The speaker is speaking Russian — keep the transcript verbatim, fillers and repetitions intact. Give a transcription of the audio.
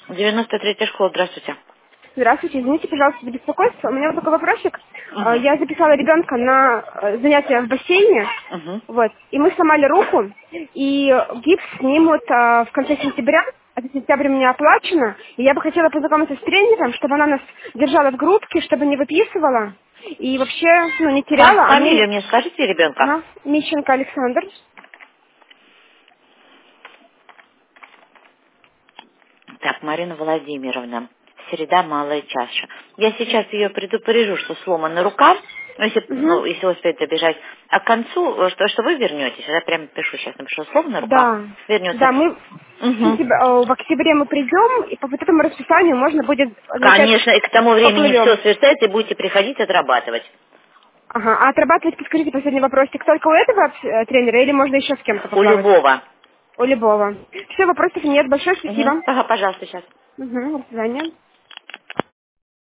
девяносто третья школа, здравствуйте. Здравствуйте, извините, пожалуйста, за беспокойство. У меня вот такой вопросик. Угу. Э, Я записала ребенка на э, занятия в бассейне, Угу. вот, и мы сломали руку, и гипс снимут э, в конце сентября, это сентябрь у меня оплачено, и я бы хотела познакомиться с тренером, чтобы она нас держала в группке, чтобы не выписывала, и вообще, ну, не Фа- теряла, а мы... фамилию мне скажите ребенка? Ага, Мищенко Александр. Так, Марина Владимировна. Среда, малая чаша. Я сейчас ее предупрежу, что сломана рука, ну, если, Угу. ну, если успеет добежать. А к концу, э, что, что вы вернетесь, я прямо пишу сейчас, напишу, сломана рука, Да, вернется. да, мы в, Угу. сентяб- э, в октябре мы придем, и по вот этому расписанию можно будет начать Конечно, и к тому времени все поплывем. сверстается, и будете приходить отрабатывать. Ага, а отрабатывать, подскажите, последний вопросик, только у этого э, тренера или можно еще с кем-то У поплавать? любого. У любого. Все, вопросов нет. Большое Угу. спасибо. Ага, пожалуйста, сейчас. Угу, до свидания.